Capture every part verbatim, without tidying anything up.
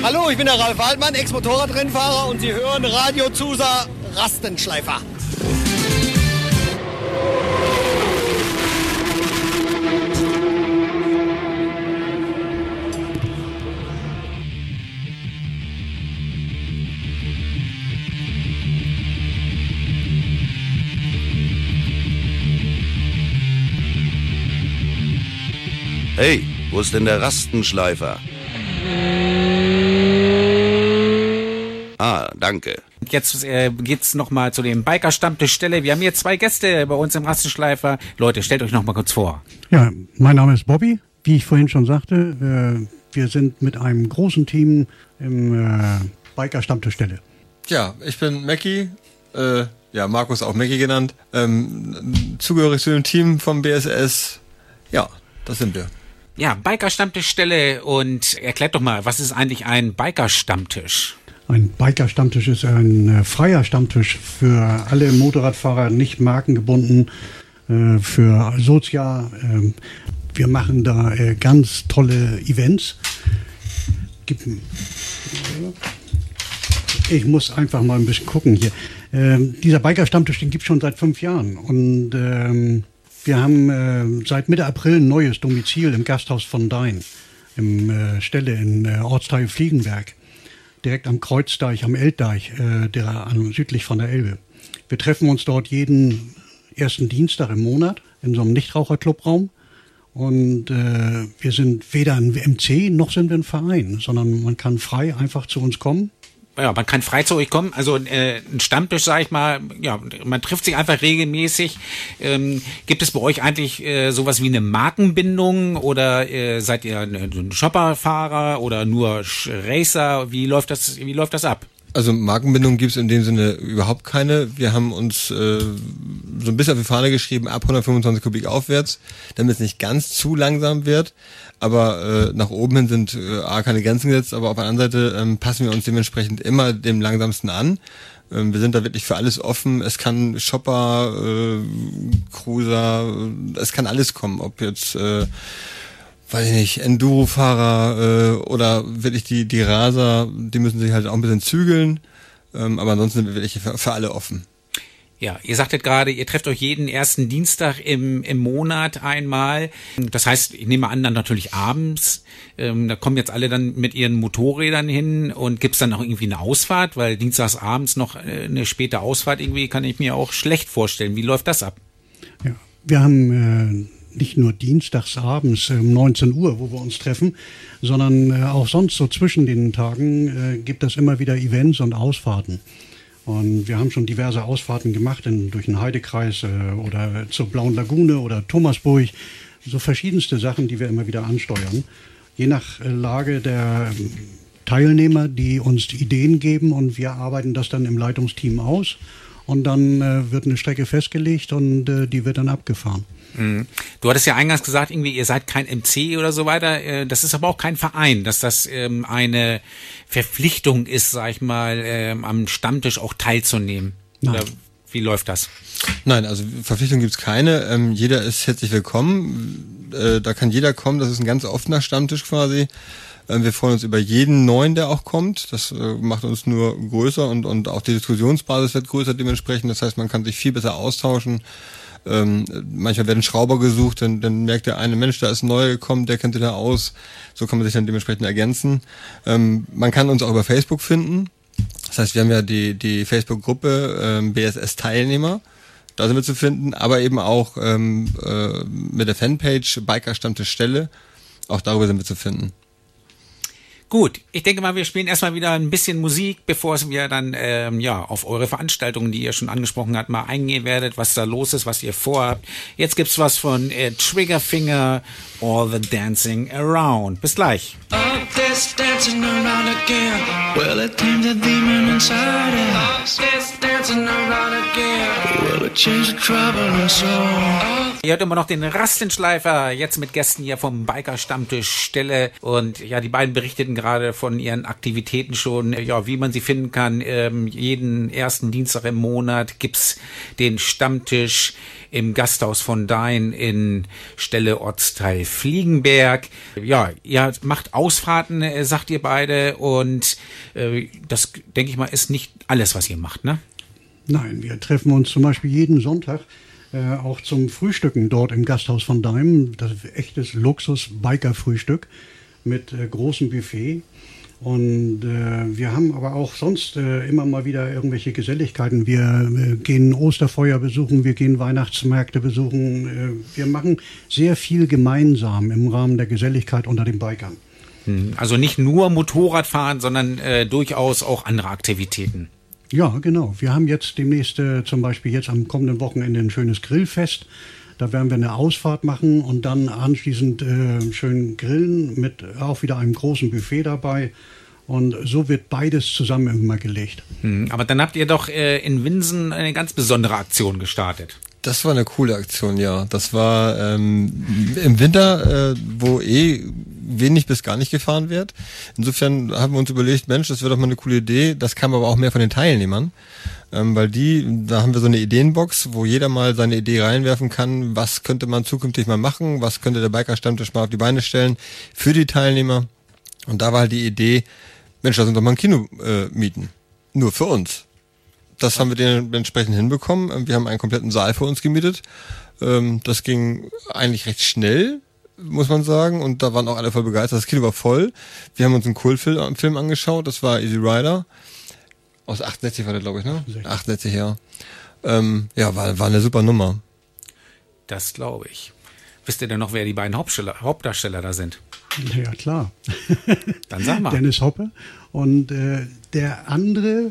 Hallo, ich bin der Ralf Waldmann, Ex-Motorradrennfahrer und Sie hören Radio Zusa Rastenschleifer. Hey, wo ist denn der Rastenschleifer? Ah, danke. Jetzt äh, geht's nochmal zu dem Biker-Stammtischstelle. Wir haben hier zwei Gäste bei uns im Rastenschleifer. Leute, stellt euch nochmal kurz vor. Ja, mein Name ist Bobby. Wie ich vorhin schon sagte, äh, wir sind mit einem großen Team im äh, Biker-Stammtischstelle. Ja, ich bin Mackie. Äh, ja, Markus auch Mackie genannt. Ähm, zugehörig zu dem Team vom B S S. Ja, das sind wir. Ja, Biker-Stammtischstelle, und erklärt doch mal, was ist eigentlich ein Biker-Stammtisch? Ein Biker-Stammtisch ist ein äh, freier Stammtisch für alle Motorradfahrer, nicht markengebunden, äh, für sozial. Äh, wir machen da äh, ganz tolle Events. Gib, ich muss einfach mal ein bisschen gucken hier. Äh, dieser Biker-Stammtisch, den gibt es schon seit fünf Jahren und ähm, wir haben äh, seit Mitte April ein neues Domizil im Gasthaus von Dein, im äh, Stelle in äh, Ortsteil Fliegenberg, direkt am Kreuzdeich, am Elbdeich, äh, der an, südlich von der Elbe. Wir treffen uns dort jeden ersten Dienstag im Monat in so einem Nichtraucher-Clubraum und äh, wir sind weder ein M C noch sind wir ein Verein, sondern man kann frei einfach zu uns kommen. Ja, man kann frei zu euch kommen. Also äh, ein Stammtisch, sag ich mal, ja, man trifft sich einfach regelmäßig. Ähm, gibt es bei euch eigentlich äh, sowas wie eine Markenbindung oder äh, seid ihr ein Shopperfahrer oder nur Racer? Wie läuft das? Wie läuft das ab? Also Markenbindung gibt's in dem Sinne überhaupt keine. Wir haben uns äh, so ein bisschen auf die Fahne geschrieben, ab hundertfünfundzwanzig Kubik aufwärts, damit es nicht ganz zu langsam wird. Aber äh, nach oben hin sind äh, A, keine Grenzen gesetzt, aber auf der anderen Seite ähm, passen wir uns dementsprechend immer dem langsamsten an. Ähm, wir sind da wirklich für alles offen. Es kann Shopper, äh, Cruiser, äh, es kann alles kommen, ob jetzt... Äh, weiß ich nicht, Enduro-Fahrer äh, oder wirklich die die Raser, die müssen sich halt auch ein bisschen zügeln, ähm, aber ansonsten sind wir wirklich für, für alle offen. Ja, ihr sagtet gerade, ihr trefft euch jeden ersten Dienstag im im Monat einmal. Das heißt, ich nehme an, dann natürlich abends. Ähm, da kommen jetzt alle dann mit ihren Motorrädern hin, und gibt's dann noch irgendwie eine Ausfahrt? Weil dienstags abends noch äh, eine späte Ausfahrt irgendwie kann ich mir auch schlecht vorstellen. Wie läuft das ab? Ja, wir haben... Äh nicht nur dienstags abends um neunzehn Uhr, wo wir uns treffen, sondern äh, auch sonst so zwischen den Tagen äh, gibt es immer wieder Events und Ausfahrten. Und wir haben schon diverse Ausfahrten gemacht in, durch den Heidekreis äh, oder zur Blauen Lagune oder Thomasburg. So verschiedenste Sachen, die wir immer wieder ansteuern. Je nach äh, Lage der äh, Teilnehmer, die uns Ideen geben, und wir arbeiten das dann im Leitungsteam aus. Und dann äh, wird eine Strecke festgelegt und äh, die wird dann abgefahren. Du hattest ja eingangs gesagt, irgendwie ihr seid kein M C oder so weiter. Das ist aber auch kein Verein, dass das ähm, eine Verpflichtung ist, sag ich mal, ähm, am Stammtisch auch teilzunehmen. Nein. Oder wie läuft das? Nein, also Verpflichtung gibt's keine. Ähm, jeder ist herzlich willkommen. Äh, da kann jeder kommen. Das ist ein ganz offener Stammtisch quasi. Ähm, wir freuen uns über jeden Neuen, der auch kommt. Das äh, macht uns nur größer, und und auch die Diskussionsbasis wird größer dementsprechend. Das heißt, man kann sich viel besser austauschen. Ähm, manchmal werden Schrauber gesucht, dann, dann merkt der eine, Mensch, da ist ein neuer gekommen, der kennt sich da aus. So kann man sich dann dementsprechend ergänzen. Ähm, man kann uns auch über Facebook finden. Das heißt, wir haben ja die, die Facebook-Gruppe ähm, B S S-Teilnehmer. Da sind wir zu finden, aber eben auch ähm, äh, mit der Fanpage Biker Stammtischstelle. Auch darüber sind wir zu finden. Gut, ich denke mal, wir spielen erstmal wieder ein bisschen Musik, bevor wir dann ähm, ja auf eure Veranstaltungen, die ihr schon angesprochen habt, mal eingehen werdet, was da los ist, was ihr vorhabt. Jetzt gibt's was von äh, Triggerfinger, All the Dancing Around. Bis gleich. All this dancing around again. Well, it tamed the demon inside us. All this dancing around again. Well, it changed the trouble and soul. Ihr hört immer noch den Rastenschleifer, jetzt mit Gästen hier vom Biker-Stammtisch Stelle. Und ja, die beiden berichteten gerade von ihren Aktivitäten schon, ja, wie man sie finden kann. Ähm, jeden ersten Dienstag im Monat gibt's den Stammtisch im Gasthaus von Dein in Stelle Ortsteil Fliegenberg. Ja, ihr macht Ausfahrten, äh, sagt ihr beide. Und äh, das, denke ich mal, ist nicht alles, was ihr macht, ne? Nein, wir treffen uns zum Beispiel jeden Sonntag äh, auch zum Frühstücken dort im Gasthaus von Daim. Das ist echtes Luxus-Biker-Frühstück mit äh, großem Buffet. Und äh, wir haben aber auch sonst äh, immer mal wieder irgendwelche Geselligkeiten. Wir äh, gehen Osterfeuer besuchen, wir gehen Weihnachtsmärkte besuchen. Äh, wir machen sehr viel gemeinsam im Rahmen der Geselligkeit unter den Bikern. Also nicht nur Motorradfahren, sondern äh, durchaus auch andere Aktivitäten. Ja, genau. Wir haben jetzt demnächst äh, zum Beispiel jetzt am kommenden Wochenende ein schönes Grillfest. Da werden wir eine Ausfahrt machen und dann anschließend äh, schön grillen mit auch wieder einem großen Buffet dabei. Und so wird beides zusammen immer gelegt. Hm, aber dann habt ihr doch äh, in Winsen eine ganz besondere Aktion gestartet. Das war eine coole Aktion, ja. Das war ähm, im Winter, äh, wo eh wenig bis gar nicht gefahren wird. Insofern haben wir uns überlegt, Mensch, das wäre doch mal eine coole Idee. Das kam aber auch mehr von den Teilnehmern, ähm, weil die, da haben wir so eine Ideenbox, wo jeder mal seine Idee reinwerfen kann. Was könnte man zukünftig mal machen? Was könnte der Biker-Stammtisch mal auf die Beine stellen für die Teilnehmer? Und da war halt die Idee, Mensch, lass uns doch mal ein Kino äh, mieten. Nur für uns. Das haben wir dementsprechend hinbekommen. Wir haben einen kompletten Saal für uns gemietet. Das ging eigentlich recht schnell, muss man sagen. Und da waren auch alle voll begeistert. Das Kino war voll. Wir haben uns einen Kultfilm Film angeschaut. Das war Easy Rider. Aus achtundsechzig war der, glaube ich, ne? achtundsechzig, ja. Ähm, ja, war, war eine super Nummer. Das glaube ich. Wisst ihr denn noch, wer die beiden Hauptdarsteller, Hauptdarsteller da sind? Ja, klar. Dann sag mal. Dennis Hoppe und äh, der andere...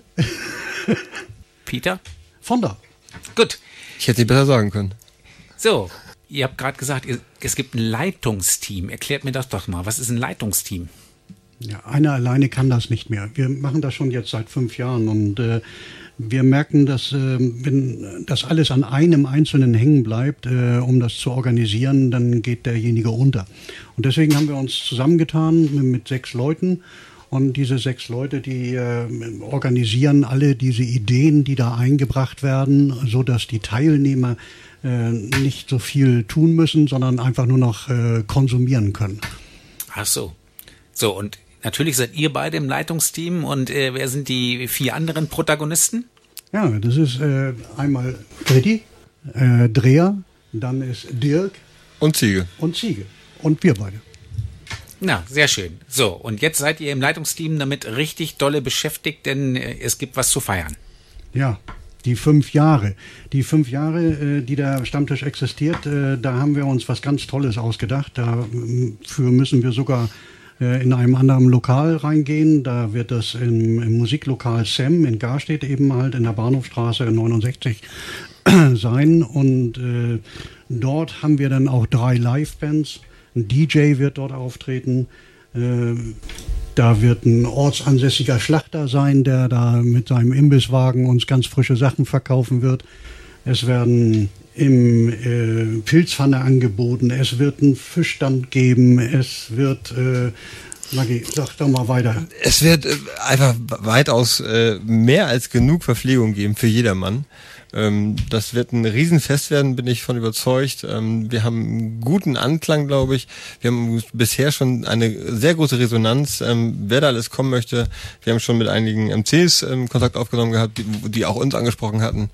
Peter? Fonda. Gut. Ich hätte sie besser sagen können. So, ihr habt gerade gesagt, es gibt ein Leitungsteam. Erklärt mir das doch mal. Was ist ein Leitungsteam? Ja, einer alleine kann das nicht mehr. Wir machen das schon jetzt seit fünf Jahren und äh, wir merken, dass äh, wenn das alles an einem Einzelnen hängen bleibt, äh, um das zu organisieren, dann geht derjenige unter. Und deswegen haben wir uns zusammengetan mit, mit sechs Leuten. Und diese sechs Leute, die äh, organisieren alle diese Ideen, die da eingebracht werden, so dass die Teilnehmer äh, nicht so viel tun müssen, sondern einfach nur noch äh, konsumieren können. Ach so. So, und natürlich seid ihr beide im Leitungsteam. Und äh, wer sind die vier anderen Protagonisten? Ja, das ist äh, einmal Freddy, äh, Dreher, dann ist Dirk. Und Ziege. Und Ziege. Und wir beide. Na, sehr schön. So, und jetzt seid ihr im Leitungsteam damit richtig dolle beschäftigt, denn äh, es gibt was zu feiern. Ja, die fünf Jahre. Die fünf Jahre, äh, die der Stammtisch existiert, äh, da haben wir uns was ganz Tolles ausgedacht. Dafür müssen wir sogar äh, in einem anderen Lokal reingehen. Da wird das im, im Musiklokal Sam in Garstedt eben halt in der Bahnhofstraße neunundsechzig sein. Und äh, dort haben wir dann auch drei Livebands. Ein D J wird dort auftreten. Äh, da wird ein ortsansässiger Schlachter sein, der da mit seinem Imbisswagen uns ganz frische Sachen verkaufen wird. Es werden im äh, Pilzpfanne angeboten. Es wird einen Fischstand geben. Es wird, äh, Maggie, sag doch mal weiter. Es wird äh, einfach weitaus äh, mehr als genug Verpflegung geben für jedermann. Das wird ein Riesenfest werden, bin ich von überzeugt. Wir haben einen guten Anklang, glaube ich. Wir haben bisher schon eine sehr große Resonanz. Wer da alles kommen möchte, wir haben schon mit einigen M Cs Kontakt aufgenommen gehabt, die auch uns angesprochen hatten.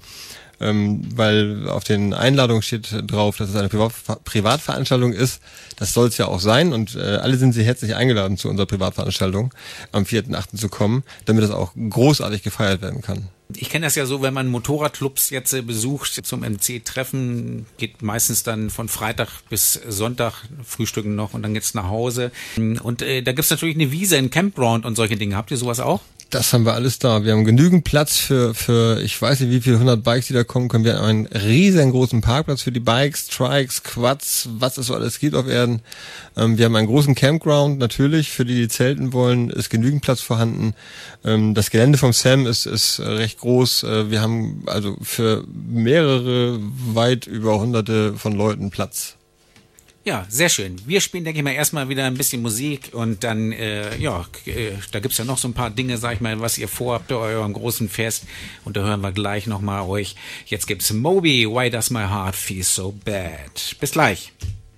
Weil auf den Einladungen steht drauf, dass es eine Privat- Privatveranstaltung ist. Das soll es ja auch sein und alle sind Sie herzlich eingeladen zu unserer Privatveranstaltung am vierten achten zu kommen, damit das auch großartig gefeiert werden kann. Ich kenne das ja so, wenn man Motorradclubs jetzt äh, besucht zum M C-Treffen, geht meistens dann von Freitag bis Sonntag frühstücken noch und dann geht's nach Hause. Und äh, da gibt's natürlich eine Wiese, ein Campground und solche Dinge. Habt ihr sowas auch? Das haben wir alles da. Wir haben genügend Platz für, für ich weiß nicht wie viele hundert Bikes, die da kommen können. Wir haben einen riesengroßen Parkplatz für die Bikes, Trikes, Quads, was es so alles gibt auf Erden. Ähm, wir haben einen großen Campground, natürlich, für die, die zelten wollen, ist genügend Platz vorhanden. Ähm, das Gelände vom Sam ist, ist recht groß. Äh, wir haben also für mehrere, weit über hunderte von Leuten Platz. Ja, sehr schön. Wir spielen, denke ich mal, erstmal wieder ein bisschen Musik und dann, äh, ja, äh, da gibt's ja noch so ein paar Dinge, sag ich mal, was ihr vorhabt bei eurem großen Fest und da hören wir gleich nochmal euch. Jetzt gibt's Moby, Why Does My Heart Feel So Bad? Bis gleich.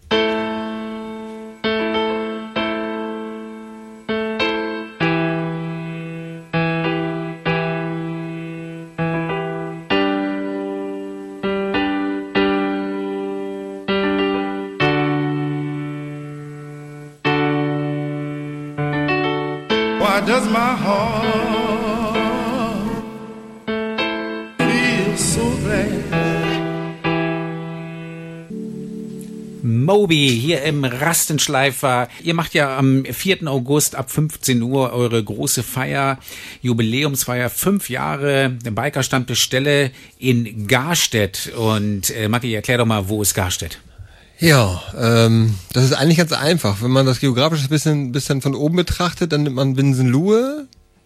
Why does my heart feel so bad? Moby hier im Rastenschleifer. Ihr macht ja am vierten August ab fünfzehn Uhr eure große Feier, Jubiläumsfeier, fünf Jahre Bikerstammtischstelle in Garstedt. Und äh, Matti, erklär doch mal, wo ist Garstedt? Ja, ähm, das ist eigentlich ganz einfach. Wenn man das geografisch ein bisschen, bisschen von oben betrachtet, dann nimmt man Winsenluhe,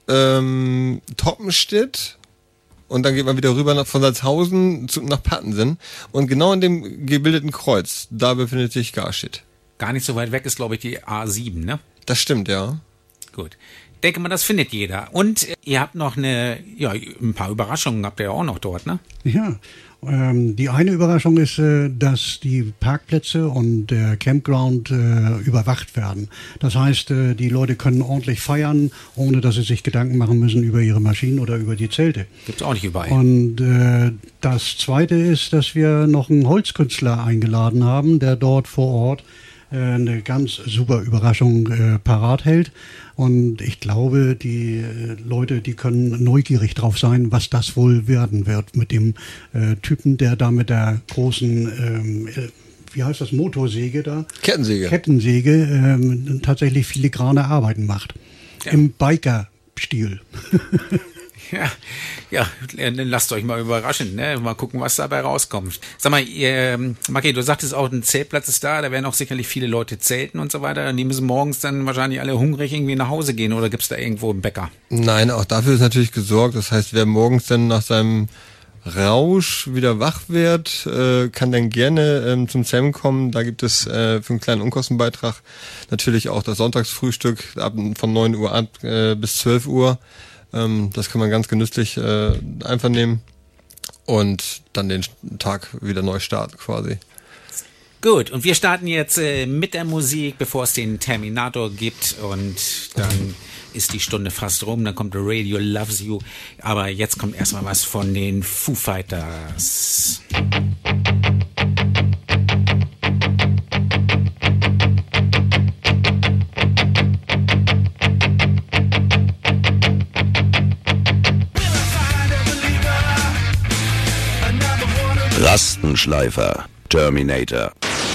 ähm, Toppenstedt und dann geht man wieder rüber nach, von Salzhausen zu, nach Pattensen. Und genau in dem gebildeten Kreuz, da befindet sich Garstedt. Gar nicht so weit weg ist, glaube ich, die A sieben, ne? Das stimmt, ja. Gut. Denke mal, das findet jeder. Und äh, ihr habt noch eine, ja, ein paar Überraschungen habt ihr ja auch noch dort, ne? Ja, ähm, die eine Überraschung ist, äh, dass die Parkplätze und der Campground äh, überwacht werden. Das heißt, äh, die Leute können ordentlich feiern, ohne dass sie sich Gedanken machen müssen über ihre Maschinen oder über die Zelte. Gibt's auch nicht überall. Und äh, das Zweite ist, dass wir noch einen Holzkünstler eingeladen haben, der dort vor Ort äh, eine ganz super Überraschung äh, parat hält. Und ich glaube, die äh, Leute, die können neugierig drauf sein, was das wohl werden wird mit dem äh, Typen, der da mit der großen, ähm, äh, wie heißt das, Motorsäge da? Kettensäge. Kettensäge ähm, tatsächlich filigrane Arbeiten macht. Ja. Im Biker-Stil. Ja, ja, dann lasst euch mal überraschen, ne? Mal gucken, was dabei rauskommt. Sag mal, ihr, Maki, du sagtest auch, ein Zeltplatz ist da, da werden auch sicherlich viele Leute zelten und so weiter. Und die müssen morgens dann wahrscheinlich alle hungrig irgendwie nach Hause gehen oder gibt's da irgendwo einen Bäcker? Nein, auch dafür ist natürlich gesorgt. Das heißt, wer morgens dann nach seinem Rausch wieder wach wird, äh, kann dann gerne ähm, zum Sam kommen. Da gibt es äh, für einen kleinen Unkostenbeitrag natürlich auch das Sonntagsfrühstück ab, von neun Uhr ab äh, bis zwölf Uhr. Ähm, das kann man ganz genüsslich äh, einfach nehmen und dann den Tag wieder neu starten quasi. Gut, und wir starten jetzt äh, mit der Musik, bevor es den Terminator gibt und dann ist die Stunde fast rum, dann kommt Radio Loves You, aber jetzt kommt erstmal was von den Foo Fighters. Rastenschleifer, Terminator.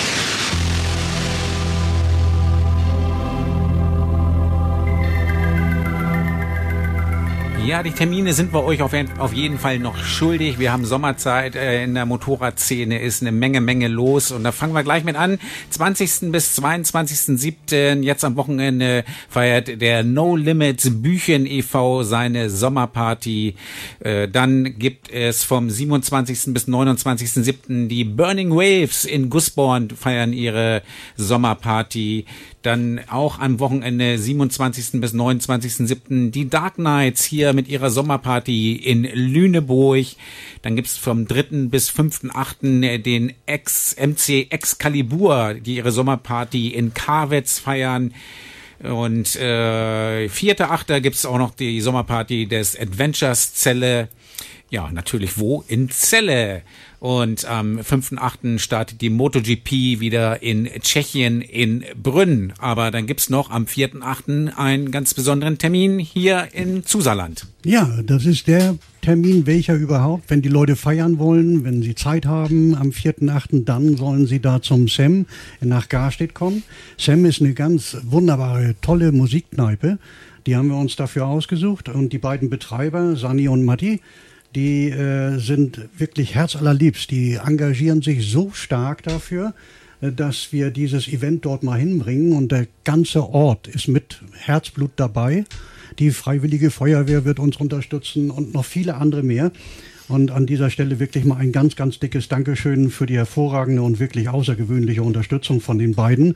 Ja, die Termine sind wir euch auf, auf jeden Fall noch schuldig. Wir haben Sommerzeit, äh, in der Motorradszene ist eine Menge, Menge los. Und da fangen wir gleich mit an. zwanzigsten bis zweiundzwanzigsten siebten Jetzt am Wochenende feiert der No Limits Büchen e V seine Sommerparty. Äh, dann gibt es vom siebenundzwanzigsten bis neunundzwanzigsten siebten die Burning Waves in Gusborn feiern ihre Sommerparty. Dann auch am Wochenende siebenundzwanzigsten bis neunundzwanzigsten siebten die Dark Knights hier mit ihrer Sommerparty in Lüneburg. Dann gibt's vom dritten bis fünften achten den Ex M C Excalibur, die ihre Sommerparty in Karwitz feiern. Und äh, vierter achter gibt's auch noch die Sommerparty des Adventures Zelle Ja, natürlich wo? In Celle. Und am fünften achten startet die MotoGP wieder in Tschechien in Brünn. Aber dann gibt's noch am vierten achten einen ganz besonderen Termin hier in Zusaland. Ja, das ist der Termin, welcher überhaupt, wenn die Leute feiern wollen, wenn sie Zeit haben, am vierten achten dann sollen sie da zum Sam nach Garstedt kommen. Sam ist eine ganz wunderbare, tolle Musikkneipe. Die haben wir uns dafür ausgesucht. Und die beiden Betreiber, Sani und Matti, die äh, sind wirklich herzallerliebst. Die engagieren sich so stark dafür, äh, dass wir dieses Event dort mal hinbringen. Und der ganze Ort ist mit Herzblut dabei. Die Freiwillige Feuerwehr wird uns unterstützen und noch viele andere mehr. Und an dieser Stelle wirklich mal ein ganz, ganz dickes Dankeschön für die hervorragende und wirklich außergewöhnliche Unterstützung von den beiden.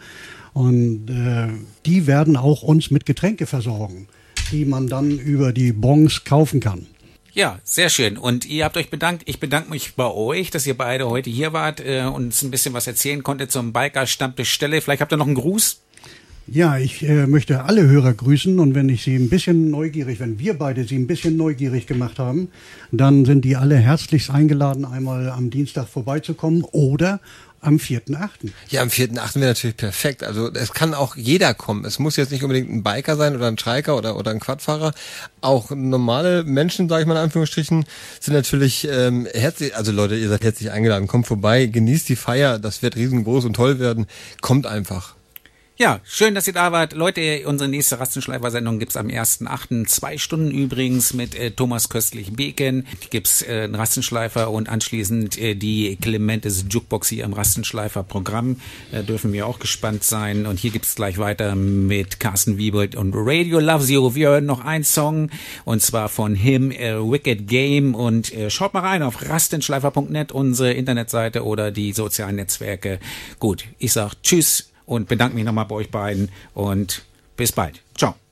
Und äh, die werden auch uns mit Getränke versorgen, die man dann über die Bons kaufen kann. Ja, sehr schön. Und ihr habt euch bedankt. Ich bedanke mich bei euch, dass ihr beide heute hier wart äh, und uns ein bisschen was erzählen konntet zum Biker-Stammtisch Stelle. Vielleicht habt ihr noch einen Gruß? Ja, ich äh, möchte alle Hörer grüßen und wenn ich sie ein bisschen neugierig, wenn wir beide sie ein bisschen neugierig gemacht haben, dann sind die alle herzlichst eingeladen, einmal am Dienstag vorbeizukommen oder am vierten achten Ja, am vierten achten wäre natürlich perfekt. Also es kann auch jeder kommen. Es muss jetzt nicht unbedingt ein Biker sein oder ein Striker oder oder ein Quadfahrer. Auch normale Menschen, sage ich mal in Anführungsstrichen, sind natürlich ähm, herzlich, also Leute, ihr seid herzlich eingeladen. Kommt vorbei, genießt die Feier. Das wird riesengroß und toll werden. Kommt einfach. Ja, schön, dass ihr da wart. Leute, unsere nächste Rastenschleifer-Sendung gibt's am ersten achten Zwei Stunden übrigens mit äh, Thomas Köstlich-Beken. Gibt's äh, einen Rastenschleifer und anschließend äh, die Clementes Jukebox hier im Rastenschleifer-Programm. Äh, dürfen wir auch gespannt sein. Und hier gibt's gleich weiter mit Carsten Wiebold und Radio Loves You. Wir hören noch einen Song und zwar von Him, äh, Wicked Game. Und äh, schaut mal rein auf rastenschleifer punkt net, unsere Internetseite oder die sozialen Netzwerke. Gut, ich sag Tschüss. Und bedanke mich nochmal bei euch beiden und bis bald. Ciao.